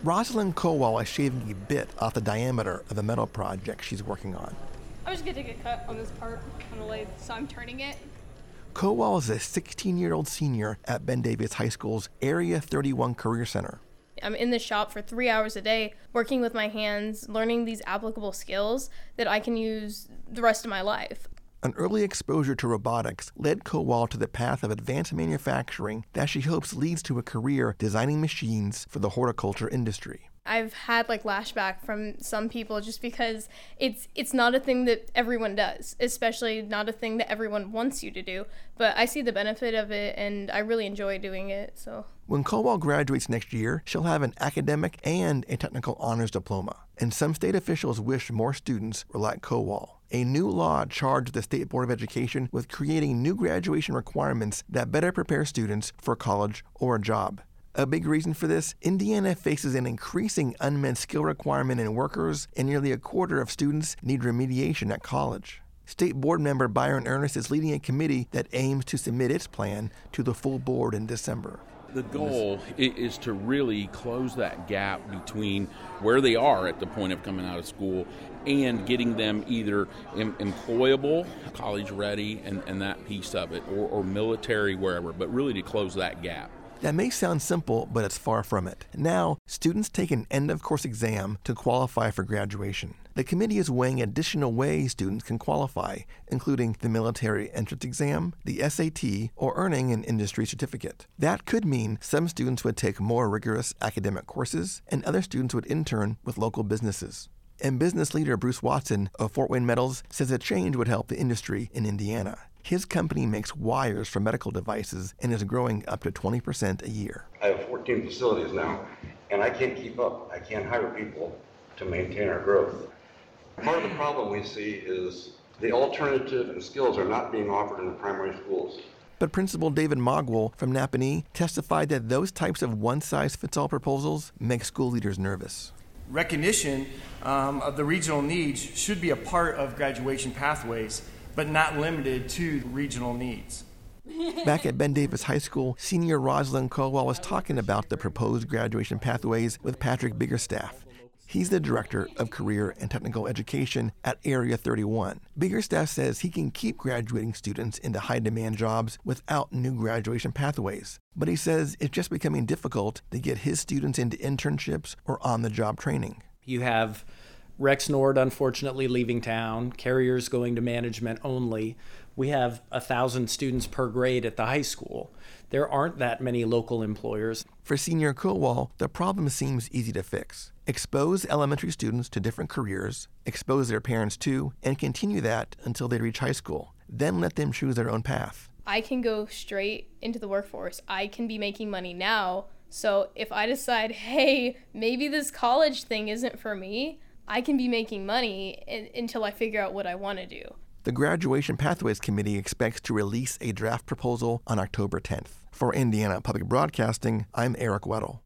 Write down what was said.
Rosalind Kowal is shaving a bit off the diameter of a metal project she's working on. I was going to take a cut on this part on the lathe, so I'm turning it. Kowal is a 16-year-old senior at Ben Davis High School's Area 31 Career Center. I'm in the shop for 3 hours a day, working with my hands, learning these applicable skills that I can use the rest of my life. An early exposure to robotics led Kowal to the path of advanced manufacturing that she hopes leads to a career designing machines for the horticulture industry. I've had lashback from some people just because it's not a thing that everyone does, especially not a thing that everyone wants you to do. But I see the benefit of it, and I really enjoy doing it. So when Kowal graduates next year, she'll have an academic and a technical honors diploma. And some state officials wish more students were like Kowal. A new law charged the State Board of Education with creating new graduation requirements that better prepare students for college or a job. A big reason for this, Indiana faces an increasing unmet skill requirement in workers, and nearly a quarter of students need remediation at college. State Board member Byron Ernest is leading a committee that aims to submit its plan to the full board in December. The goal is to really close that gap between where they are at the point of coming out of school and getting them either employable, college ready, and that piece of it, or military, wherever, but really to close that gap. That may sound simple, but it's far from it. Now, students take an end-of-course exam to qualify for graduation. The committee is weighing additional ways students can qualify, including the military entrance exam, the SAT, or earning an industry certificate. That could mean some students would take more rigorous academic courses, and other students would intern with local businesses. And business leader Bruce Watson of Fort Wayne Metals says a change would help the industry in Indiana. His company makes wires for medical devices and is growing up to 20% a year. I have 14 facilities now, and I can't keep up. I can't hire people to maintain our growth. Part of the problem we see is the alternative and skills are not being offered in the primary schools. But Principal David Mogwell from Napanee testified that those types of one-size-fits-all proposals make school leaders nervous. Recognition of the regional needs should be a part of graduation pathways, but not limited to regional needs. Back at Ben Davis High School, senior Rosalind Kowal was talking about the proposed graduation pathways with Patrick Biggerstaff. He's the director of career and technical education at Area 31. Biggerstaff says he can keep graduating students into high-demand jobs without new graduation pathways. But he says it's just becoming difficult to get his students into internships or on-the-job training. You have Rexnord, unfortunately, leaving town, Carriers going to management only. We have 1,000 students per grade at the high school. There aren't that many local employers. For senior Kowal, the problem seems easy to fix. Expose elementary students to different careers, expose their parents to, and continue that until they reach high school. Then let them choose their own path. I can go straight into the workforce. I can be making money now. So if I decide, hey, maybe this college thing isn't for me, I can be making money until I figure out what I want to do. The Graduation Pathways Committee expects to release a draft proposal on October 10th. For Indiana Public Broadcasting, I'm Eric Weddle.